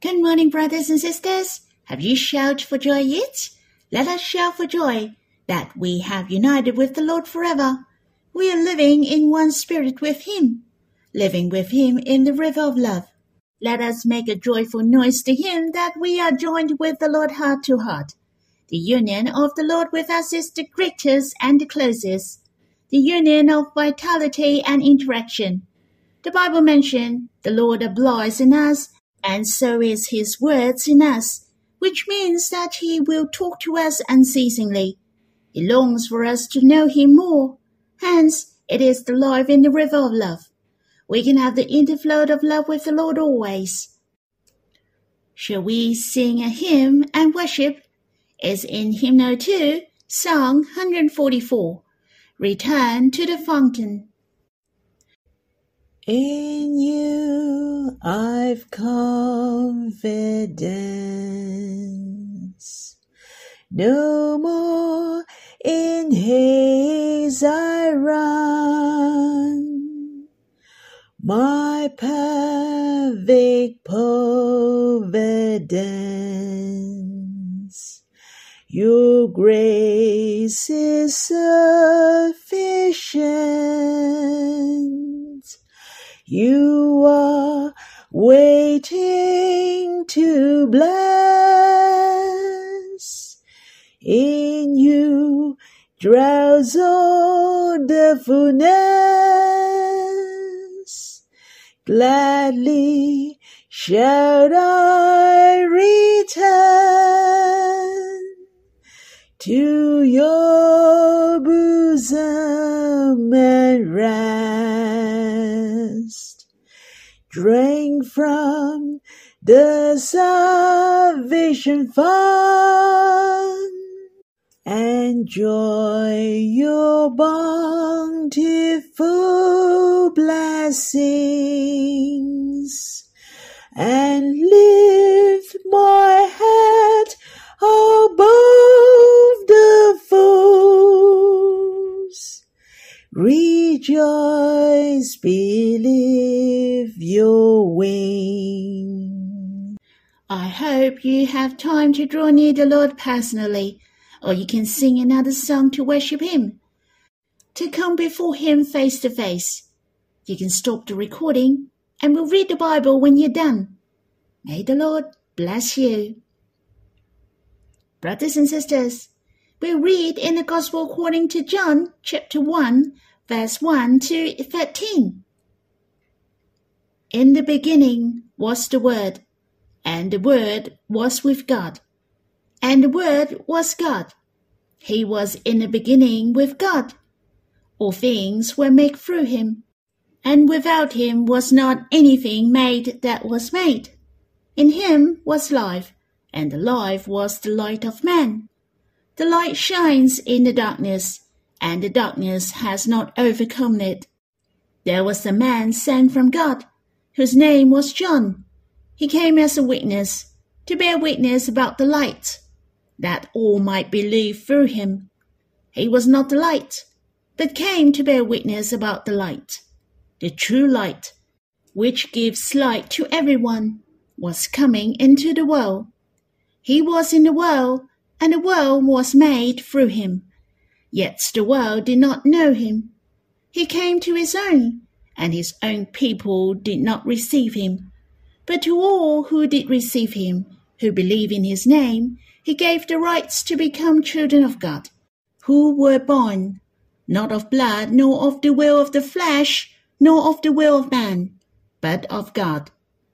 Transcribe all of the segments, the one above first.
Good morning, brothers and sisters. Have you shouted for joy yet? Let us shout for joy that we have united with the Lord forever. We are living in one spirit with Him, living with Him in the river of love. Let us make a joyful noise to Him that we are joined with the Lord heart to heart. The union of the Lord with us is the greatest and the closest, the union of vitality and interaction. The Bible mentions the Lord abides in us, and so is His words in us, which means that He will talk to us unceasingly. He longs for us to know Him more. Hence, it is the life in the river of love. We can have the interflow of love with the Lord always. Shall we sing a hymn and worship? It's in Hymnal 2, Song 144. Return to the fountain. In you I've confidence. No more in haze I run. My perfect providence. Your grace is sufficient. You are waiting to bless. In you dwells all the fullness. Gladly shall I return to your bosom and rest. Drink from the salvation fount. Enjoy your bountiful blessings and lift my head above the foes. Rejoice, believe your wing. I hope you have time to draw near the Lord personally, or you can sing another song to worship Him, to come before Him face to face. You can stop the recording and we'll read the Bible when you're done. May the Lord bless you. Brothers and sisters, we'll read in the Gospel according to John chapter 1, verse 1 to 13. In the beginning was the Word, and the Word was with God, and the Word was God. He was in the beginning with God. All things were made through Him, and without Him was not anything made that was made. In Him was life, and the life was the light of man. The light shines in the darkness, and the darkness has not overcome it. There was a man sent from God, whose name was John. He came as a witness, to bear witness about the light, that all might believe through him. He was not the light, but came to bear witness about the light. The true light, which gives light to everyone, was coming into the world. He was in the world, and the world was made through him. Yet the world did not know him. He came to his own, and his own people did not receive him. But to all who did receive him, who believe in his name, he gave the rights to become children of God, who were born, not of blood, nor of the will of the flesh, nor of the will of man, but of God.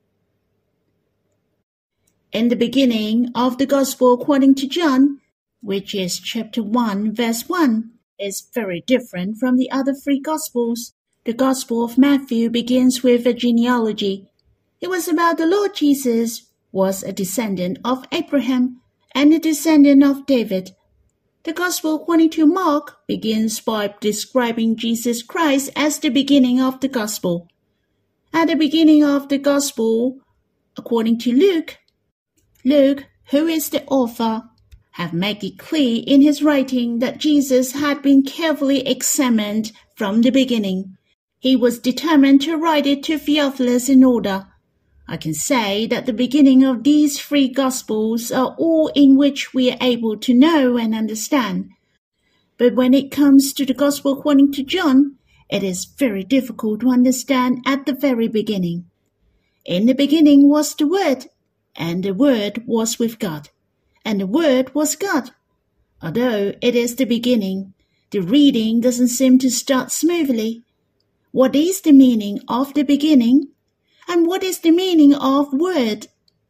In the beginning of the Gospel according to John, which is chapter 1, verse 1, is very different from the other three Gospels. The Gospel of Matthew begins with a genealogy. It was about the Lord Jesus was a descendant of Abraham and a descendant of David. The Gospel according to Mark begins by describing Jesus Christ as the beginning of the Gospel. At the beginning of the Gospel, according to Luke, who is the author, have made it clear in his writing that Jesus had been carefully examined from the beginning. He was determined to write it to Theophilus in order. I can say that the beginning of these three Gospels are all in which we are able to know and understand. But when it comes to the Gospel according to John, it is very difficult to understand at the very beginning. In the beginning was the Word, and the Word was with God, and the Word was God. Although it is the beginning, the reading doesn't seem to start smoothly. What is the meaning of the beginning? And what is the meaning of Word?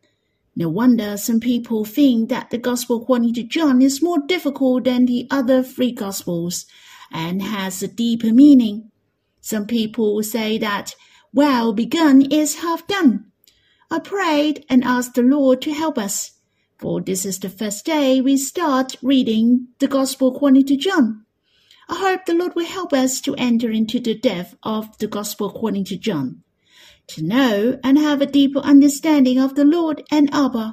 No wonder some people think that the Gospel according to John is more difficult than the other three Gospels and has a deeper meaning. Some people say that well begun is half done. I prayed and asked the Lord to help us, for this is the first day we start reading the Gospel according to John. I hope the Lord will help us to enter into the depth of the Gospel according to John, to know and have a deeper understanding of the Lord and Abba.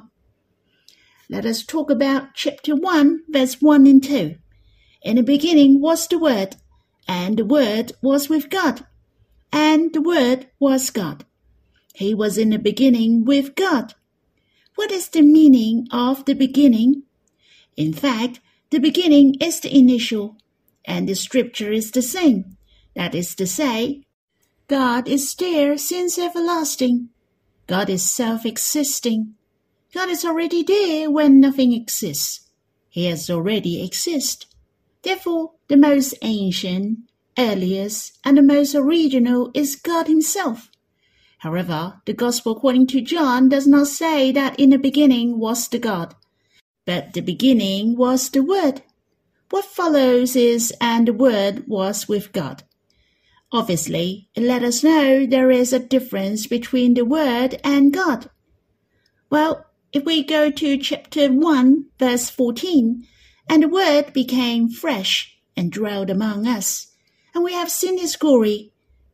Let us talk about chapter 1, verse 1 and 2. In the beginning was the Word, and the Word was with God, and the Word was God. He was in the beginning with God. What is the meaning of the beginning? In fact, the beginning is the initial, and the scripture is the same. That is to say, God is there since everlasting. God is self-existing. God is already there when nothing exists. He has already existed. Therefore, the most ancient, earliest, and the most original is God himself. However, the Gospel according to John does not say that in the beginning was the God, but the beginning was the Word. What follows is, and the Word was with God. Obviously, it let us know there is a difference between the Word and God. Well, if we go to chapter 1, verse 14, and the Word became flesh and dwelt among us, and we have seen his glory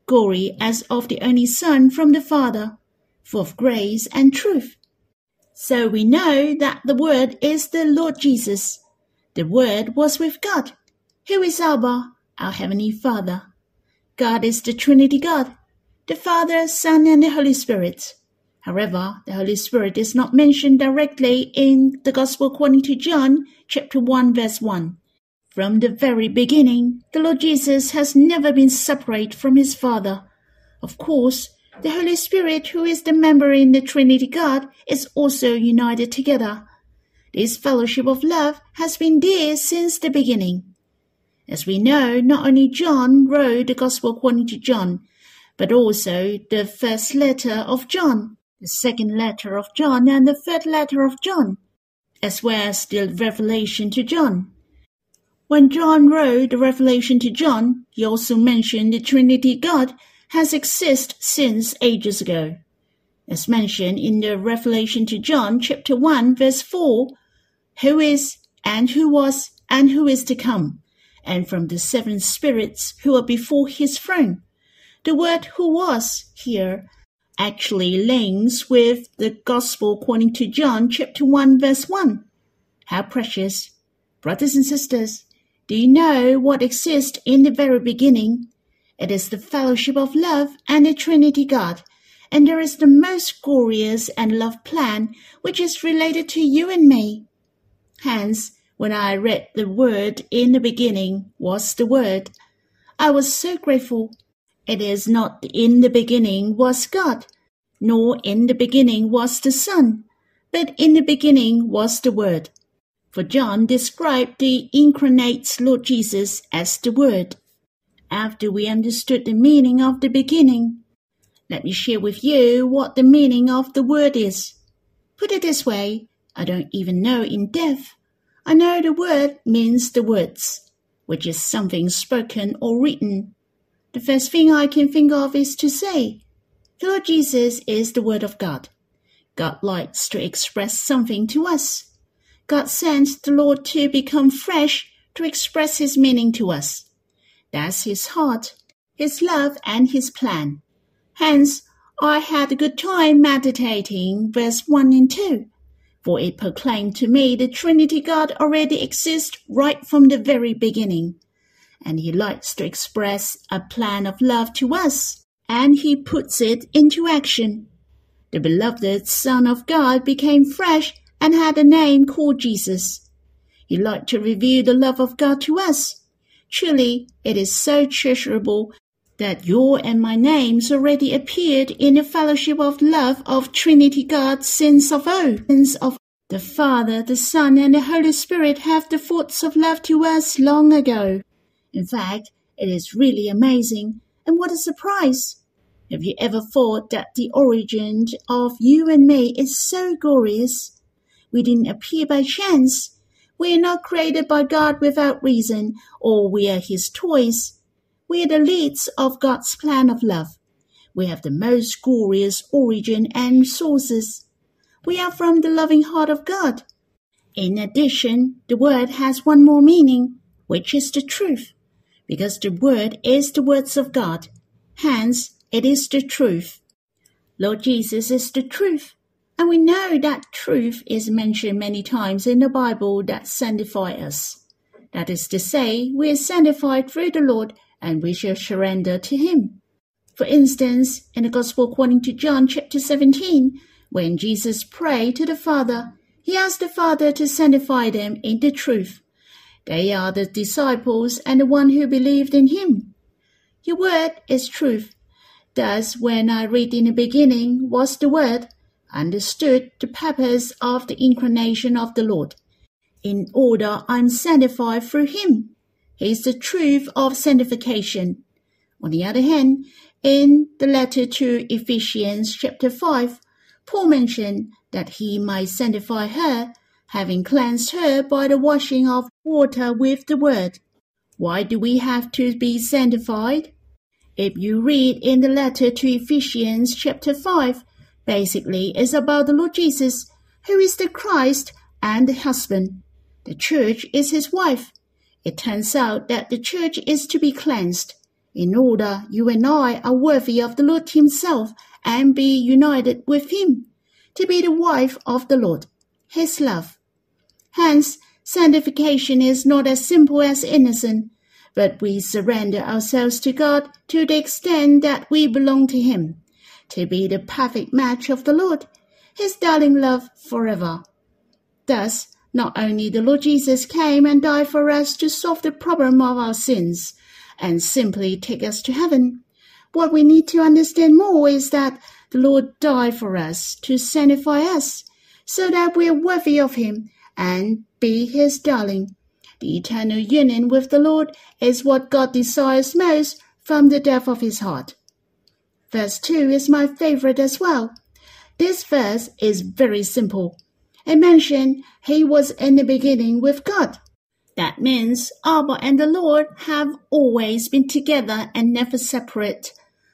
as of the only Son from the Father, full of grace and truth. So we know that the Word is the Lord Jesus. The Word was with God, who is Abba, our Heavenly Father. God is the Trinity God, the Father, Son, and the Holy Spirit. However, the Holy Spirit is not mentioned directly in the Gospel according to John, chapter 1, verse 1. From the very beginning, the Lord Jesus has never been separate from his Father. Of course, the Holy Spirit, who is the member in the Trinity God, is also united together. This fellowship of love has been there since the beginning. As we know, not only John wrote the Gospel according to John, but also the first letter of John, the second letter of John, and the third letter of John, as well as the Revelation to John. When John wrote the Revelation to John, he also mentioned the Trinity God has existed since ages ago. As mentioned in the Revelation to John, chapter 1, verse 4, who is, and who was, and who is to come, and from the seven spirits who are before his throne. The word who was here actually links with the Gospel according to John, chapter 1, verse 1. How precious! Brothers and sisters, do you know what exists in the very beginning? It is the fellowship of love and the Trinity God, and there is the most glorious and loved plan which is related to you and me. Hence, when I read the word in the beginning was the Word, I was so grateful. It is not in the beginning was God, nor in the beginning was the Son, but in the beginning was the Word. For John described the incarnate Lord Jesus as the Word. After we understood the meaning of the beginning, let me share with you what the meaning of the word is. Put it this way, I don't even know in depth. I know the word means the words, which is something spoken or written. The first thing I can think of is to say, the Lord Jesus is the Word of God. God likes to express something to us. God sent the Lord to become flesh to express his meaning to us. That's his heart, his love, and his plan. Hence, I had a good time meditating verse 1 and 2, for it proclaimed to me the Trinity God already exists right from the very beginning, and he likes to express a plan of love to us, and he puts it into action. the beloved Son of God became flesh and had a name called Jesus. He liked to reveal the love of God to us. Truly, it is so treasurable that your and my names already appeared in the fellowship of love of Trinity God since of old. Since of the Father, the Son, and the Holy Spirit have the thoughts of love to us long ago. In fact, it is really amazing, and what a surprise! Have you ever thought that the origin of you and me is so glorious? We didn't appear by chance. We are not created by God without reason, or we are His toys. We are the leads of God's plan of love. We have the most glorious origin and sources. We are from the loving heart of God. In addition, the word has one more meaning, which is the truth, because the word is the words of God. Hence, it is the truth. Lord Jesus is the truth, and we know that truth is mentioned many times in the Bible that sanctify us. That is to say, we are sanctified through the Lord, and we shall surrender to Him. For instance, in the Gospel according to John chapter 17, when Jesus prayed to the Father, He asked the Father to sanctify them in the truth. They are the disciples and the one who believed in Him. Your word is truth. Thus, when I read in the beginning was the Word, I understood the purpose of the incarnation of the Lord. In order I am sanctified through Him. He is the truth of sanctification. On the other hand, in the letter to Ephesians chapter 5, Paul mentioned that he might sanctify her, having cleansed her by the washing of water with the word. Why do we have to be sanctified? If you read in the letter to Ephesians chapter 5, basically it's about the Lord Jesus, who is the Christ and the husband. The church is His wife. It turns out that the church is to be cleansed, in order you and I are worthy of the Lord Himself and be united with Him, to be the wife of the Lord, His love. Hence, sanctification is not as simple as innocent, but we surrender ourselves to God to the extent that we belong to Him, to be the perfect match of the Lord, His darling love forever. Thus, not only the Lord Jesus came and died for us to solve the problem of our sins and simply take us to heaven, what we need to understand more is that the Lord died for us to sanctify us, so that we are worthy of Him and be His darling. The eternal union with the Lord is what God desires most from the depth of His heart. Verse 2 is my favorite as well. This verse is very simple. It mentions He was in the beginning with God. That means Abba and the Lord have always been together and never separate.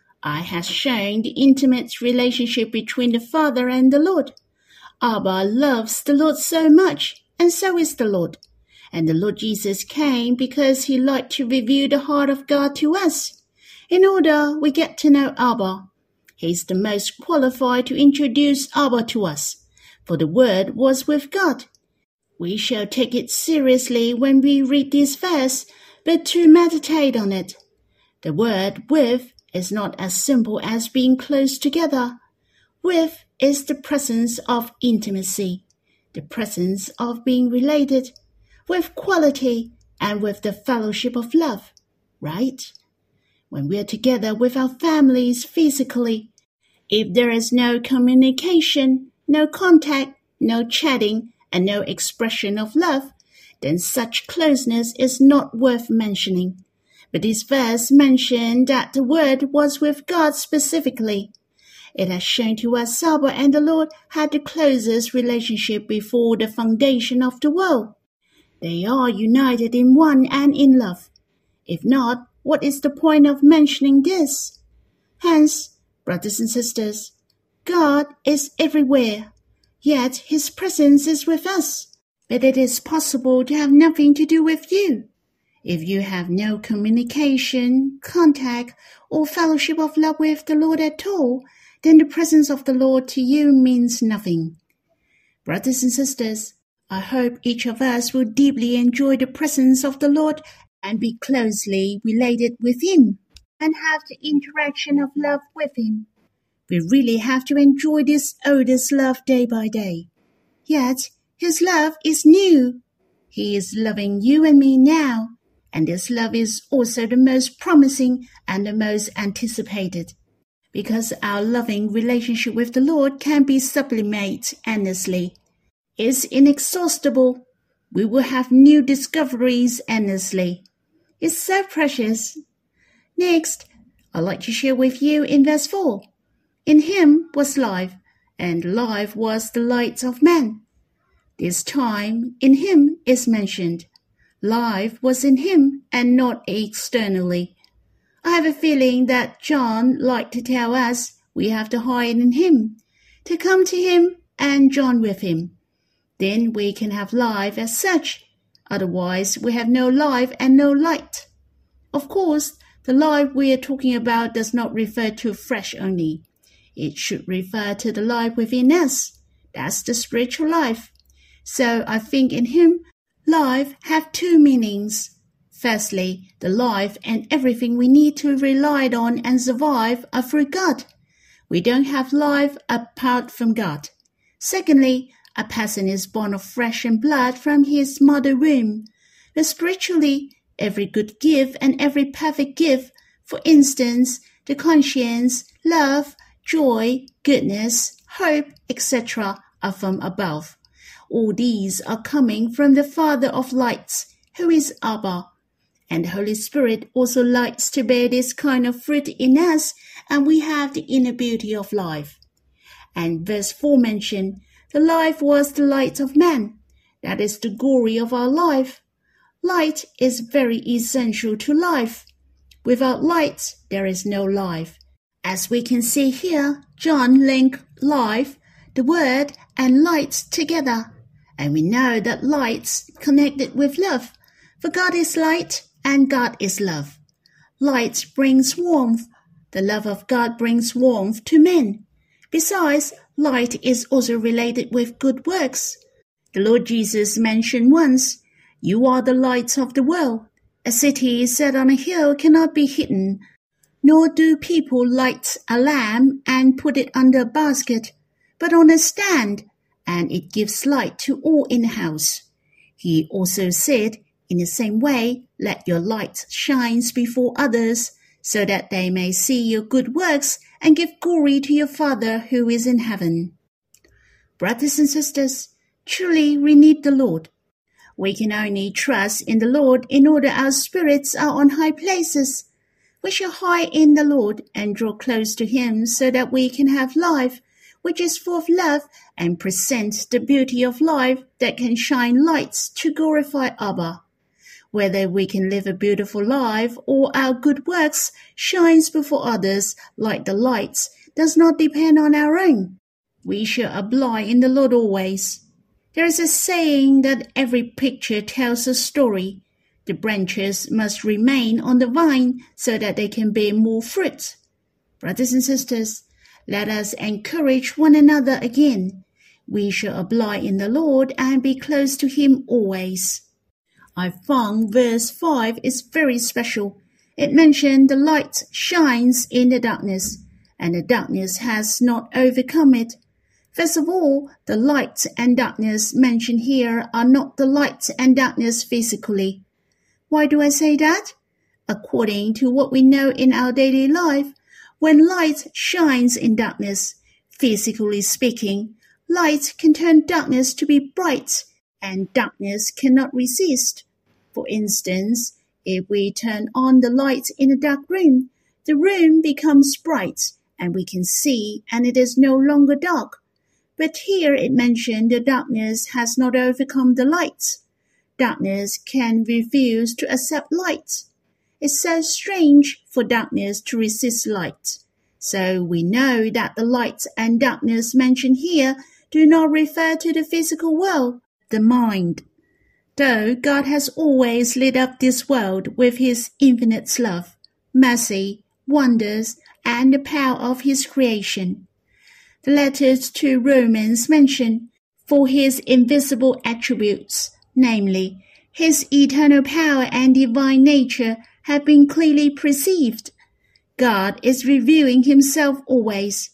I have shown the intimate relationship between the Father and the Lord. Abba loves the Lord so much, and so is the Lord. And the Lord Jesus came because He liked to reveal the heart of God to us. In order we get to know Abba, He is the most qualified to introduce Abba to us, for the Word was with God. We shall take it seriously when we read this verse, but to meditate on it. The word with is not as simple as being close together. With is the presence of intimacy, the presence of being related, with quality and with the fellowship of love, right? When we are together with our families physically, if there is no communication, no contact, no chatting, and no expression of love, then such closeness is not worth mentioning. But this verse mentioned that the Word was with God specifically. It has shown to us Abba and the Lord had the closest relationship before the foundation of the world. They are united in one and in love. If not, what is the point of mentioning this? Hence, brothers and sisters, God is everywhere, yet His presence is with us. But it is possible to have nothing to do with you. If you have no communication, contact, or fellowship of love with the Lord at all, then the presence of the Lord to you means nothing. Brothers and sisters, I hope each of us will deeply enjoy the presence of the Lord and be closely related with Him and have the interaction of love with Him. We really have to enjoy this oldest love day by day. Yet, his love is new. He is loving you and me now, and this love is also the most promising and the most anticipated. Because our loving relationship with the Lord can be sublimated endlessly. It's inexhaustible. We will have new discoveries endlessly. It's so precious. Next, I'd like to share with you in verse 4. In him was life, and life was the light of men. This time, in him is mentioned. Life was in him and not externally. I have a feeling that John liked to tell us we have to hide in him, to come to him and join with him. Then we can have life as such. Otherwise, we have no life and no light. Of course, the life we are talking about does not refer to flesh only. It should refer to the life within us. That's the spiritual life. So I think in him, life have two meanings. Firstly, the life and everything we need to rely on and survive are through God. We don't have life apart from God. Secondly, a person is born of flesh and blood from his mother womb. But spiritually, every good gift and every perfect gift, for instance, the conscience, love, joy, goodness, hope, etc., are from above. All these are coming from the Father of lights, who is Abba. And the Holy Spirit also likes to bear this kind of fruit in us, and we have the inner beauty of life. And verse 4 mentioned, the life was the light of man. That is the glory of our life. Light is very essential to life. Without light, there is no life. As we can see here, John linked life, the word, and light together. And we know that light's connected with love. For God is light, and God is love. Light brings warmth. The love of God brings warmth to men. Besides, light is also related with good works. The Lord Jesus mentioned once, "You are the light of the world. A city set on a hill cannot be hidden, nor do people light a lamp and put it under a basket, but on a stand, and it gives light to all in the house." He also said, in the same way, let your light shine before others, so that they may see your good works and give glory to your Father who is in heaven. Brothers and sisters, truly we need the Lord. We can only trust in the Lord in order our spirits are on high places. We shall hide in the Lord and draw close to him so that we can have life, which is full of love, and present the beauty of life that can shine lights to glorify Abba. Whether we can live a beautiful life or our good works shines before others like the lights does not depend on our own. We shall abide in the Lord always. There is a saying that every picture tells a story. The branches must remain on the vine so that they can bear more fruit. Brothers and sisters, let us encourage one another again. We shall abide in the Lord and be close to him always. I found verse 5 is very special. It mentioned the light shines in the darkness, and the darkness has not overcome it. First of all, the light and darkness mentioned here are not the light and darkness physically. Why do I say that? According to what we know in our daily life, when light shines in darkness, physically speaking, light can turn darkness to be bright, and darkness cannot resist. For instance, if we turn on the light in a dark room, the room becomes bright, and we can see, and it is no longer dark. But here it mentioned the darkness has not overcome the light. Darkness can refuse to accept light. It's so strange for darkness to resist light. So we know that the light and darkness mentioned here do not refer to the physical world, the mind. Though God has always lit up this world with his infinite love, mercy, wonders, and the power of his creation. The letters to Romans mention, for his invisible attributes, namely, his eternal power and divine nature, have been clearly perceived. God is revealing himself always.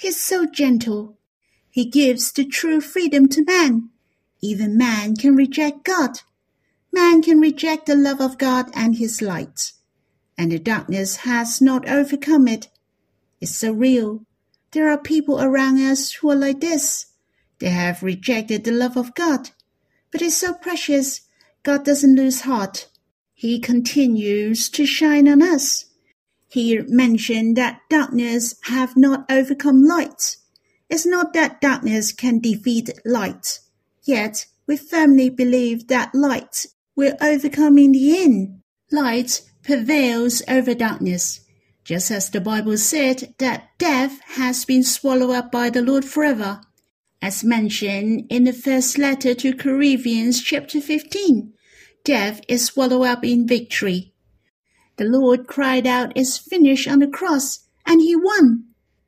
He's so gentle. He gives the true freedom to man. Even man can reject God. Man can reject the love of God and his light. And the darkness has not overcome it. It's so real. There are people around us who are like this. They have rejected the love of God. But it's so precious. God doesn't lose heart. He continues to shine on us. He mentioned that darkness have not overcome light. It's not that darkness can defeat light. Yet, we firmly believe that light will overcome in the end. Light prevails over darkness, just as the Bible said that death has been swallowed up by the Lord forever, as mentioned in the first letter to Corinthians chapter 15. Death is swallowed up in victory. The Lord cried out, "It's finished" on the cross, and he won.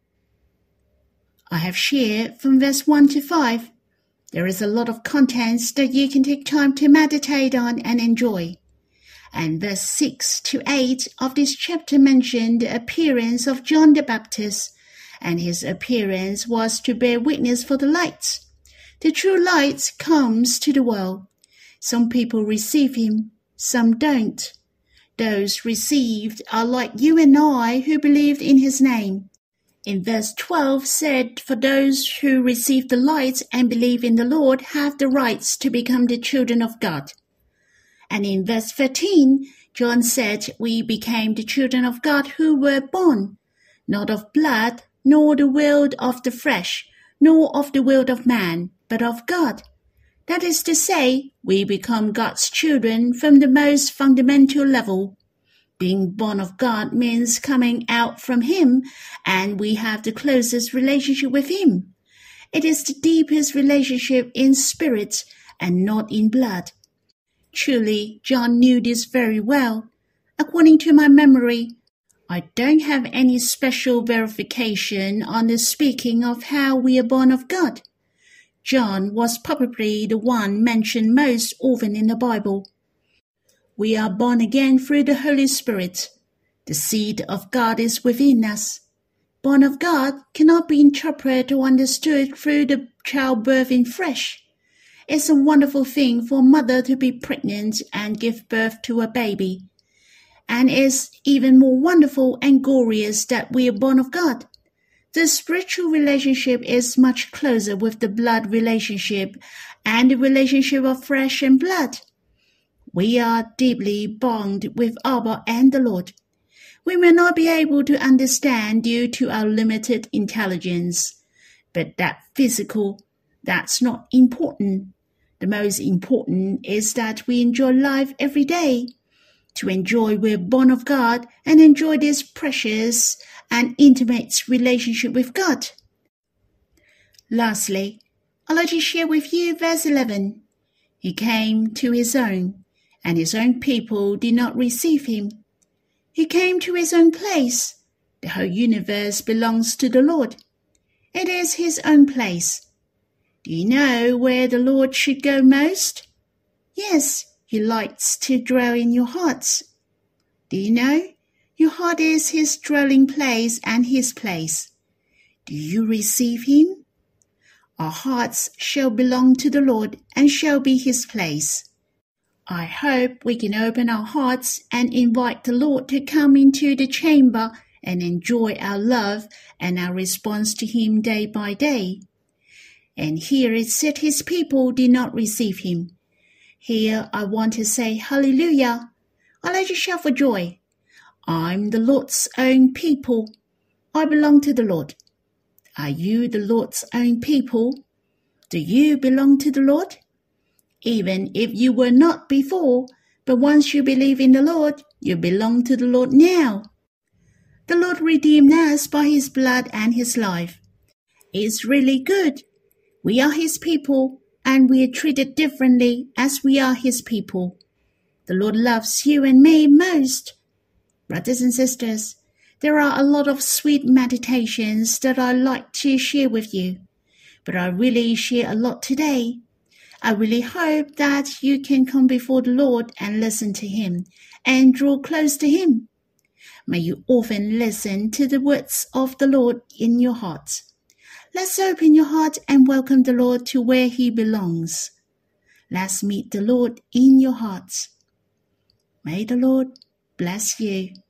I have shared from verse 1 to 5. There is a lot of contents that you can take time to meditate on and enjoy. And verse 6 to 8 of this chapter mention the appearance of John the Baptist, and his appearance was to bear witness for the light. The true light comes to the world. Some people receive him, some don't. Those received are like you and I who believed in his name. In verse 12 said, "For those who receive the light and believe in the Lord have the rights to become the children of God." And in verse 13, John said, "We became the children of God who were born, not of blood, nor the will of the flesh, nor of the will of man, but of God." That is to say, we become God's children from the most fundamental level. Being born of God means coming out from him, and we have the closest relationship with him. It is the deepest relationship in spirit and not in blood. Truly, John knew this very well. According to my memory, I don't have any special verification on the speaking of how we are born of God. John was probably the one mentioned most often in the Bible. We are born again through the Holy Spirit. The seed of God is within us. Born of God cannot be interpreted or understood through the childbirth in flesh. It's a wonderful thing for a mother to be pregnant and give birth to a baby. And it's even more wonderful and glorious that we are born of God. The spiritual relationship is much closer with the blood relationship and the relationship of flesh and blood. We are deeply bound with Abba and the Lord. We may not be able to understand due to our limited intelligence, but that's not important. The most important is that we enjoy life every day. To enjoy we're born of God and enjoy this precious and intimate relationship with God. Lastly, I'd like to share with you verse 11. He came to his own, and his own people did not receive him. He came to his own place. The whole universe belongs to the Lord. It is his own place. Do you know where the Lord should go most? Yes, he likes to dwell in your hearts. Do you know? Your heart is his dwelling place and his place. Do you receive him? Our hearts shall belong to the Lord and shall be his place. I hope we can open our hearts and invite the Lord to come into the chamber and enjoy our love and our response to him day by day. And here it said his people did not receive him. Here I want to say hallelujah. I let you shout for joy. I'm the Lord's own people. I belong to the Lord. Are you the Lord's own people? Do you belong to the Lord? Even if you were not before, but once you believe in the Lord, you belong to the Lord now. The Lord redeemed us by his blood and his life. It's really good. We are his people, and we are treated differently as we are his people. The Lord loves you and me most. Brothers and sisters, there are a lot of sweet meditations that I like to share with you, but I really share a lot today. I really hope that you can come before the Lord and listen to him and draw close to him. May you often listen to the words of the Lord in your heart. Let's open your heart and welcome the Lord to where He belongs. Let's meet the Lord in your hearts. May the Lord bless you.